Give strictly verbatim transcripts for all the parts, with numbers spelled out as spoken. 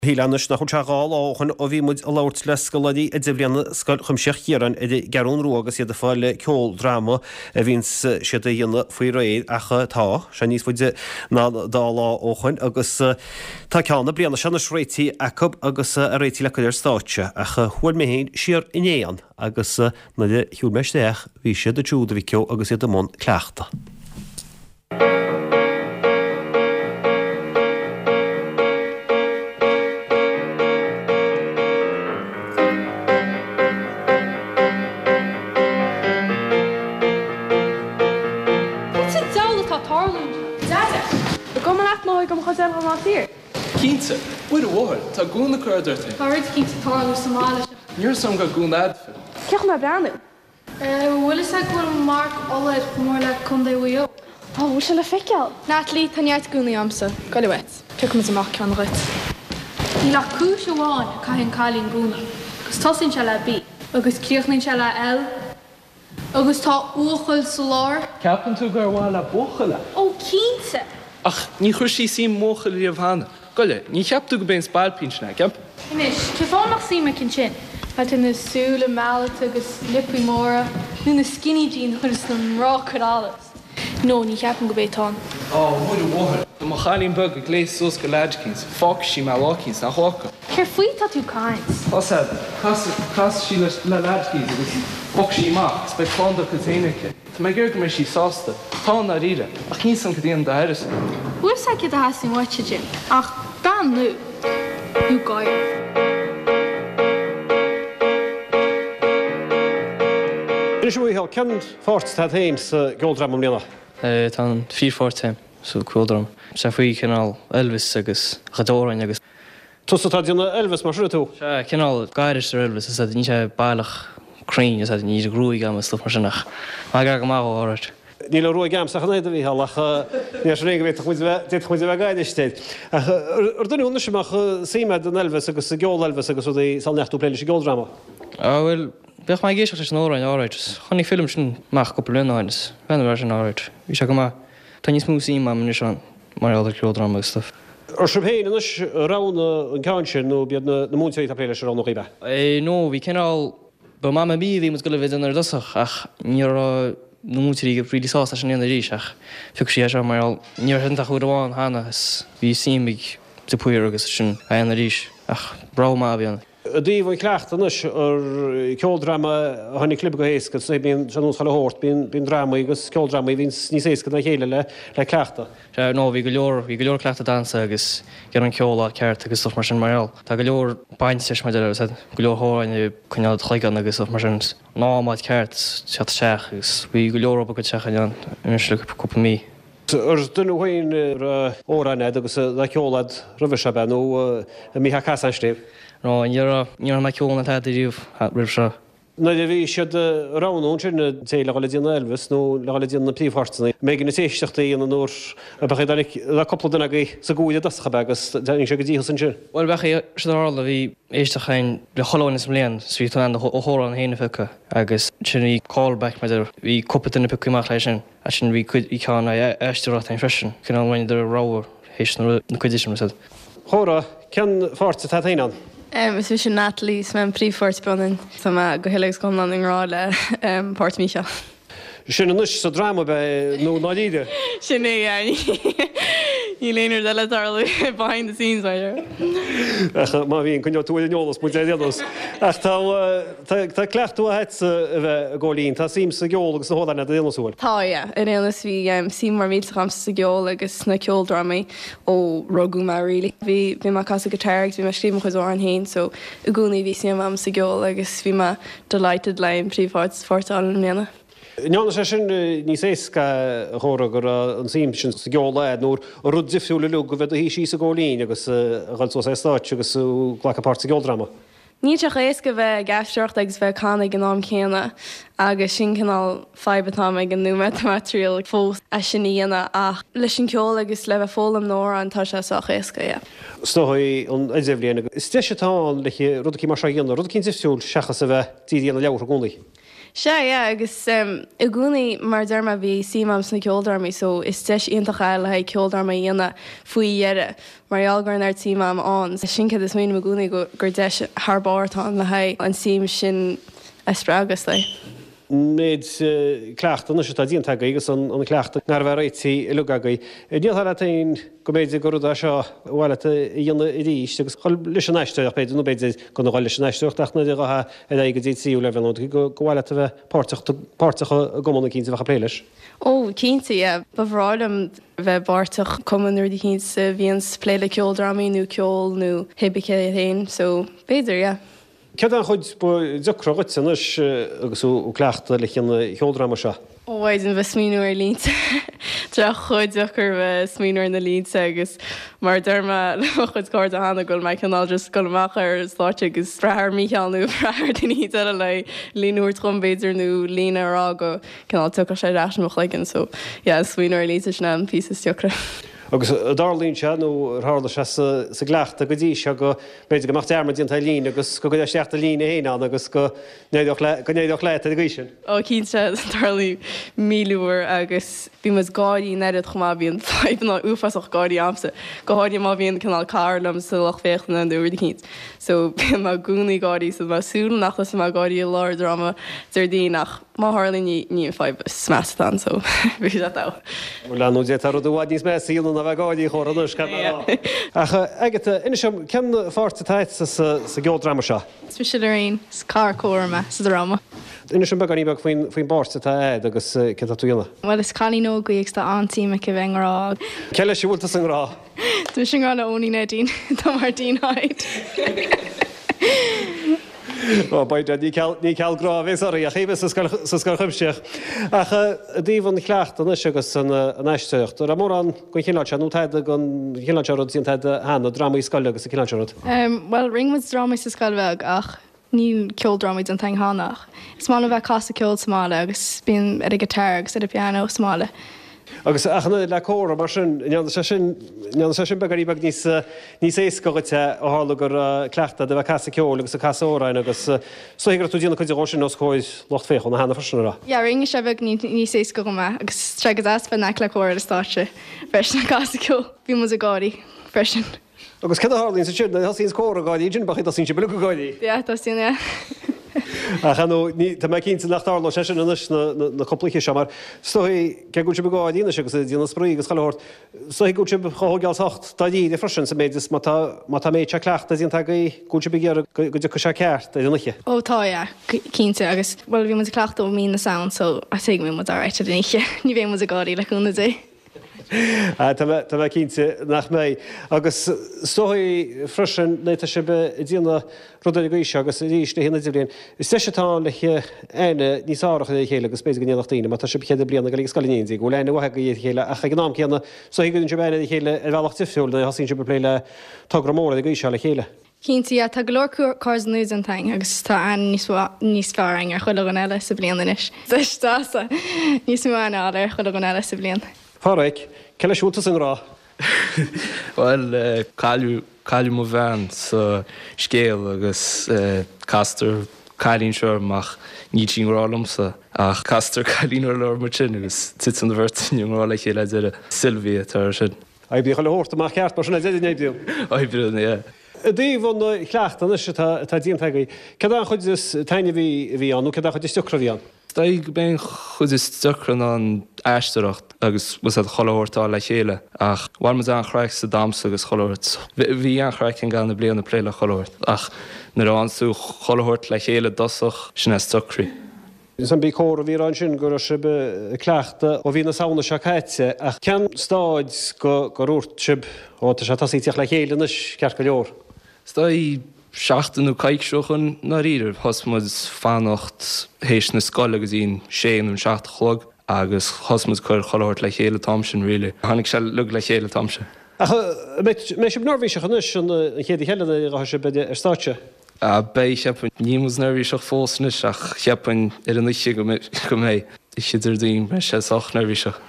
Híleannis nach chuteáil áchan ó bhí muid a láirt le scoladí a dibblianna chumseach chéaran i garún ruagas iad a fáile ceol drama a bhín siad a dhéanana faoi réad acha tá, se níos fuide ná dá lá óchain agus tá ceanna blianana sena réití acab agus a réití le chuir státe acha chuir méhéin siar inéan agus na de hiúmeisteach bhí siad a dúda bhí ceo agus iad amón cleachta. Cínta, buir bhór, tá gúna chuirdirta. Táid cínta tála Somála. Níor sam go gún adfa. Ceach na breanú? Bhfuil is ag bhfuil marc olair mór le chundé bhuió. Tá bhfuil se le feiceal. Natalie, táneart gúnaí amsa, go le wet. Tuachmas amach ceann rit. Ní le cúis amháin caithfinn cailín gúna, agus tosainn se le bí, agus críochnainn se le eil, agus tá uachail sa lár. Ceapan tú gur bháil le buchaile? Ó, cínta! Ach, ní chuir sí sí móchail í bhana. Goile, ní cheaptú go ben spáilpínsna, ceap? Inis, ceafánach sí me cin sin. Halt in na súla máilta agus lipaí móra, nu na skinny jean chunas na mrá chudálas. No, ní cheapan go bétán. Ó, buir bhór, do má chalín bug a gléis sos go leidcins, fác sí má lácins na hóca. Ceir faoi tá tú cáins. Osad, cas sí le leidcins agus fác sí má, spe fándach go téinice. Tá mé gur go mé sí sásta, tá na ríre, ach ní san go dtíon da heiris. Bhuair sa cid a hasín waite gin, ach ban nu, nú gáir. Is bhfuil cean fáirt tá taim sa ggheoldram am líana? Tá fíor fáirt taim sa ggheoldram. Sa faoi cinál Elvis agus Chadórainn agus. Tusa tá díonna Elvis mar siúla tú? Se cinál gairis ar Elvis, is ní sé bailach crain, is ní grúig am stuff mar sinach. Má gar go má áirt. Ní le ruúig am sa chanéad a bhí hallach ní réige bhéit chuid bheith gaiisteid. Ar duine úna semach síimead an Elvis agus sa ggheol Elvis agus ú é salneachtú pléile sa ggheoldrama? Bhfuil bheith mai géisteach leis an óráin áirt. Chnig film sin meach go leáinas, bhena bhar sin áirt. Bhí se go má tá níos mú síim am nu an mar áidir ggheoldrama agus stuff. Ar sibhéin inis rána an cáin sin nó bead na múntaí tá pléile se rán íbe? nó, bhí cinál ba má bí bhí mus go le bhéid an ar dosach ach ní na mútaí go prídí sásta sin éana ríiseach. Fiú sí se mar níor hinta chuúd amháin hána is bhí síimigh sa puir agus sin a éana ríis ach brá má bhíanana. A dí bhfuil cleachta inis ar ceoldrama tháinig clib go héasca, sé bíon seanús chaile hórt, bíon drama agus ceoldrama bhín níos éasca na chéile le le cleachta. Se nó bhí go leor bhí go leor cleachta dansa agus gar an ceolá ceart agus mar sin marall. Tá go leor bainteis mar go leor háin chuinead chuigan agus mar sin námáid ceart se seach agus bhí go leor go techaán inisle cúpa mí. Ar duine bhain ar óráine agus le ceolad ribhise be nó mí ha casan stéh? No, níor me ceolna tá riomh rih se. Na de bhí siad ránún sinna té le le díonna Elvis nó le le díonna príomhhartaí. Mé gin na téisteachta íana nóir a le coppla duna sa gúide dascha agus sé go dtíí san sin. Bhil becha seála bhí éistechain le choláin is mléan srí an óthór an héna ficha agus sin í callback meidir bhí coppatain na picuach lei sin a sin bhí chud íána eisterátain freisin cin bhain idir ráhar hééis na chuidir sa. Chóra, cean fáirta tá taíán? Um, is sin Natalie sem príomhórt bunin tá go hiilegus gom an rá le páirt mí seo. Sin nus sa drama be nó náíide? Sin é í léonar de letarla behind the scenes baidir. Má bhíon chun túil neolalas mu déalas. Ach tá cleachtú a het bheith ggólín, tá sim sa geol agus na hólainna déanasúil. Tá i réanas bhí sí mar mí cham sa geol agus na ceoldramaí ó rugú mar rilí. Bhí bhí mar casa go teirgt, bhí mar scríb chuid an hain, so i gúnaí bhí sim am sa geol agus bhí mar delighted le an príomhhart fortáil léana. Neanna sé sin níos éasca chóra gur an sim sin sa geolaid nó rud difriúla lu go bheith hí sí sa ggólín agus gáiltó sé stáit agus ghlachapát sa geoldrama. Ní teach éasca bheith gaiisteocht agus bheith cána an nám chéana agus sin canál fibetáig an nu material fós a sin íana ach leis sin ceol agus le bheith fólam nóir an tá sé soach éasca. Stohaí an éidirbliana. Is te setáin le rud cí mar sé ghéanana, rud cinn difriúil seachas a bheith tííana leabhar gúnaí. Se agus i gúnaí mar derrma bhí simam sna ceoldarmaí, so is teis ionintach eile ha ceoldarma dhéanana faoi dhearre marall ar tímam an. Sin cad is mé a gúnaí gur deis thbáirtá le ha an sim sin sppragus lei. Méid cleachta na se tá díon tagaí agus an cleachta nar bhar réití i lugagaí. Níl taon go méidir goúda seo bhile dhéanana i ríist, agus choil leis an eisteach beidir nó beidir go bhil leis an eisteach na ratha a go dtí tíú le bhú go bhile bheith páirrtacha gomna cínta bhecha pléiles. Ó cínta ba bhrálam bheith barrtaach cumanúir d cín sa bhíon pléile ceoldramaí nó ceol nó hibice héin, so béidir, yeah. Cead an chuid decrogat sanis agus ú cleachta le chéanna cheoldrama seo? Óhaid an bheith smíú ar línta. Tre chuid deachar bheith smíú na línta agus mar derrma le chud cáir a hána goil mai canál just go amach ar sláite agus brethir mícheanú brethir daoine eile le líonúir trombéidir nó lína ará go canál tucha sé reisnach leigen, so smíú ar línta sin an pí deachra. Agus a darlín se nó hála se sa gleachta go dtí se go beidir go macht armad dionanta lín agus go go seachta lína héán agus go néideoch leit a gaisin. Ó cín se darlí míúir agus bhí mas gáí neiad chumá bhíon feibna ufaach gáí amsa, go háidir má bhíon canál carlam sa lech féchna an dúir cínt. So bí má gúnaí gáí sa súla nachlas má gáí láir drama tar dí nach má hálinn ní feib smestan, so bhí se dá. Bhfuil nó dé tar dúhaid níos me sílan a bheith gáí choradús Agatha ina sem cean fáta taiit sa geoldrama seo? Spi se leín car cóirma sa drama. Ina sem beganí beh faoin básta tá éid agus ce túna? Well is chalí nó go ag tá antíime go bhengrá. Ceile si bhúlta san rá? Tú sin gána óí na dín Tá mar dínáid. Baide ní cealrá bhés a chéh sa chumseach. Acha dtíomhann chleachta is agus an eisteocht. Ar mór an go chinláte nó taide gon chinlátead tíon taide hána drama scoile agus a chinlátead. Well ringmuid drama sa scoilbheag ach ní ceoldramaid an tein hánach. Is mála bheith casa ceol smála agus bíon ar a gitar agus ar a piano smála. Agus achna le córa mar sin sé sin begarí bag níos níos éiscogaite ó hála gur cleachta de bheith casa ceol agus a casa óráin agus sohigur tú díanana chuide sin os chuid locht féchon na hána farsinra. Ja ringe se bheith níos éiscoga me agus tregad aspa nec le cóir a státe freis na casa ceol bhí mu a gáí freisin. Agus ce hálín sa siúna hasín córa gáí djin bachid a sin se beluga gáí. Ja tá sinne. Achanú tá me cinnta nachtála sé sin inis na compliché se mar stoí ce gúte beáíine agus díana spríí agus chaort. Stoí gúte choáil hocht daí de frisin sa méidir má tá méid se cleachta díon tagaí gúte begéar go de chu se ceart é duniche. Ó tá cínta agus bhil bhí mu a cleachta ó mí na sound so a sé mé mu áráite duniche. Ní bhé mu a gáí leúna dé. Tá bheith cínte nach mé agus sóí freisin le se be díanana rudaigéise agus ríéis na héna dibríon. Is te setá le aine níos áracha é chéile agus spéis gnéachtaíine, má tá se chéad blianana go scaíí go lena bhathe go chéile a gnám chéanana so higann se bena chéile a bhealach tifiúil na hasín se be léile tugramóra a gaiise le chéile. Cínta tá golóir cars nús an tain agus tá an níos fearing ar chuile an eile sa bliananis. Tás tása níos mána ar chuile an eile sa blian. Páraigh, ceile siúltas an rá? Well, caiú mo bhean sa scéal agus castar cailín seoach ní sin rálamsa ach castar cailín ar leir mar sin agus tit an bhirtaíon rála chéile de Silvia tar sin. Aibí chu leirta mar ceart mar sinna déidirnéú. Aibí, é. Dtíomh chleachta is tá díon tagaí. Cad an chuid is taine bhí bhí anú cad chuid is tucra bhí an? Tá go ben chud is tucran an eisteacht agus was a choirtá le chéile ach bhhail mu an chreich sa dámsa agus choirt. Bhí an chreich an gan na blianana pléile choirt ach na ansú choirt le chéile dosach sin is tucrí. Is an bí córa bhí an sin gur se be cleachta ó bhí na saona se caiite ach cean stáid go rúirt sib ó se tasíteach le chéilenis ceart go leor. Stá seachtainú caiicseochan na riidir thosmud fannacht hééis na scoil agus íon séan an seaach chlog agus thosmud chuir choirt le chéile tamsin rilí. Tháinig se lu le chéile tamse. mé sé nóhíise chunis an chéad heile a se beidir ar státe. A bei cheapin nímas nervhí seach fósnis ach cheapin ar an isise go mé. Is siidir dún me sé soch nervhí seach.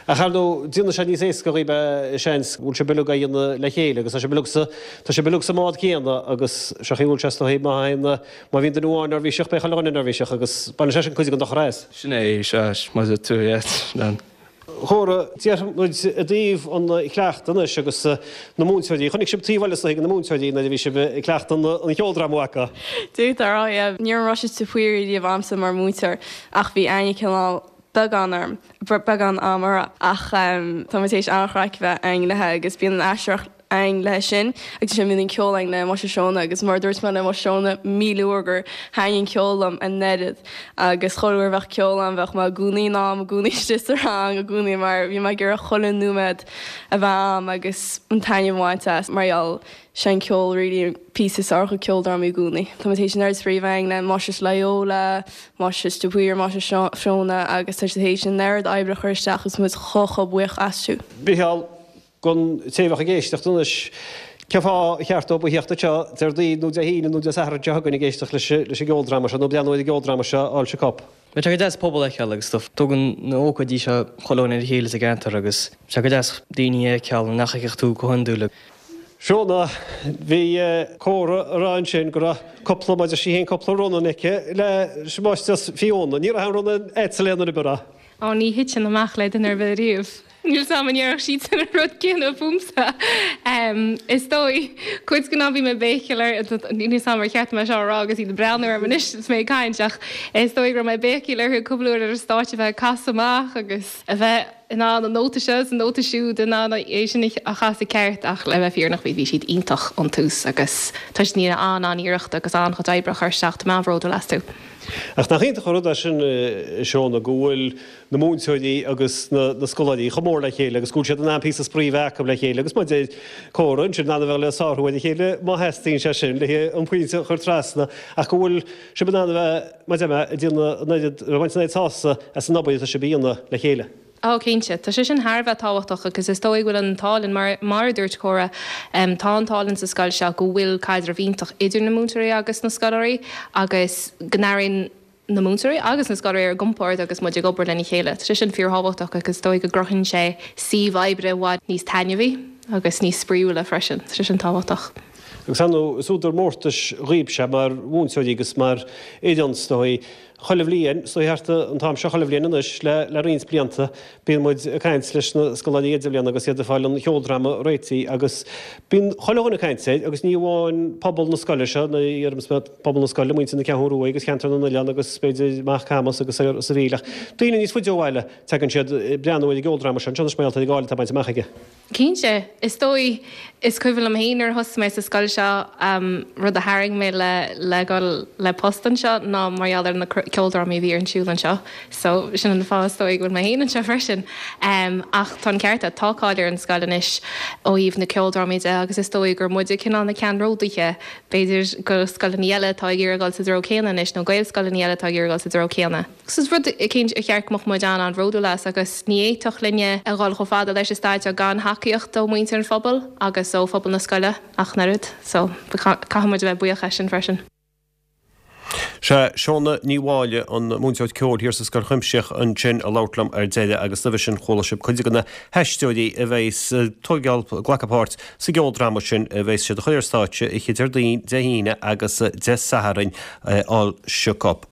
A chardó dína sé níos éca be seins búil se beluga dhéanana le chéile, agus tá sé beluach sa mád céanna agus se chéúil seasta hé maina má bhíon den uáin ar bhí seach be chaáin ar bhíiseach agus ban sé an chuide an dochréis. Sinné se mu tú den. Chóra tímuid a dtíomh an chleachtainna agus na múnseidí, chunig sib tíhile na múnseidí na bhí se i chleachtan an cheoldramhacha. Dút ará níor se tú fuirí díobh amsa mar mútar ach bhí aine ceá baganarm bagan amara ach tátééis anchraich bheith anglathe agus bíon an eiseach ein lei sin agus sé minn ceolaing le mar seánna agus mar dúirt man mar seánna míúgur hain ceolalam a nedid agus choir bheith ceolalam bheith má gúnaí ná a gúnaiste hang a gúnaí mar bhí me gur a cholan nuad a bheam agus an taine bhainte marall sin ceol ri pí archa ceoldar mí gúnaí. Tátééis sin spríomhhaing le mar leola, mar dohuiir mar seánna agus tuéis sin neir ebre chuirteachgus mu chocha buich asú. Bíall gon téhach a géisteachtanis ceá cheart op heachta te ar dí nó a híine nó a degan i géisteach le sé ggódrama se nó deanúid ggódrama se áil se cap. Me te des pobl eiche agus stuff tugan na óca dí se choláin ar héle a gentar agus se go des daine ceall nachich tú go hunúla. Seóna bhí córa aráin sin go coppla maid a sí hén coppla runna nice le semáiste fiúna, ní a runna éitsaléanana i bara. Á ní hit sin amach le den ar bheith riomh. Níl samanarach si an rud cin a búmsa. Is dói chuid gná bhí me béiciir ní samar cheart me será agus í de breanú ar manis mé caiinteach. Is dói gur mé béiciir chu cumúir ar státe bheith casamach agus a bheith in an nótaise an nótaisiú den é sin a chaasa ceart ach le bheith fíor nach bhí siad ítach an túús agus tuis ní an aníirecht agus an chu daibrach ar seach máhród a leú. Ach nach chénta chorúda sin seánna ghfuil na múnseidí agus na scoladí chomór le chéile, agus gúil an pí spríomhhecha le chéile, agus muid córann sin nána bheith le sáthúid chéile má hetíín se sin le an puinte chur trasna a bhfuil si banana bheith dtíanaid tása as an nabbaid a se bíonna le chéile. Á cénte, Tá sé sin Harbh táhachtach agus is dóigh bhfuil an tálinn mar mar dúirt chora tá tálinn sa scail se go bhfuil caiidir bhíntach idir na mútarí agus na scalaí agus gnéirín na mútarí agus na scalaí ar gompáir agus muidir gobar lena chéile. Tá sin fíor háhachtach agus dóigh go grochann sé sí bhabre bhád níos tainehí agus níos spríúla freisin, sé sin táhachtach. Agus anú súdar mórtas riib se mar múnseidí agus mar éidirnstóí choileh líon, so heartta an tám se choileh líon is le le rins blianta bíon muid caiint leis na scoláí éidirblian agus iad fáil an cheoldrama réití agus bíon choilehna caiintsaid agus ní bháin pobl na scoile se na dhearmas pobl na scoile muinte na ceúú agus cheantar na lean agus spéidir más camas agus sa bhílach. Daoine níos fuideohhaile tegann siad breanúid geoldrama se an smailta gáil tá baint meige. Cínse, is dói is cuifuil am héanaar hosméis sa scoil seo rud a haing mé le le le postan seo ná mariaadar na ceoldar mí bhí an siúlan seo, so sin an fás dóigh bhfuil mé héanaan seo freisin. Ach tá cearta tááidir an scoilenis ó íomh na ceoldarmide agus is dóigh gur muidir cinál na ceanródaige beidir go scoilníile tá ggéirgáil sa dro chéana is nó gail scoilníile tá ggéirgáil sa dro chéana. Gus rud cin a cheart mo muid an an ródú leis agus ní éitoch linne a gáil go fáda leis stáid a gan haíocht do muinte an fphobal agus ó fphobal na scoile ach narúd, so caiid bheith buíocha sin freisin. Se seánna níháile an múnseid ceol hir sa scar chuimseach an sin a láutlam ar déide agus na sin cholasib chuide gona heisteúí a bheits tugeal glacapát sa geoldrama sin a bheits sé a chuirstáte i chiidir daon de híine agus de saharin á siúcop.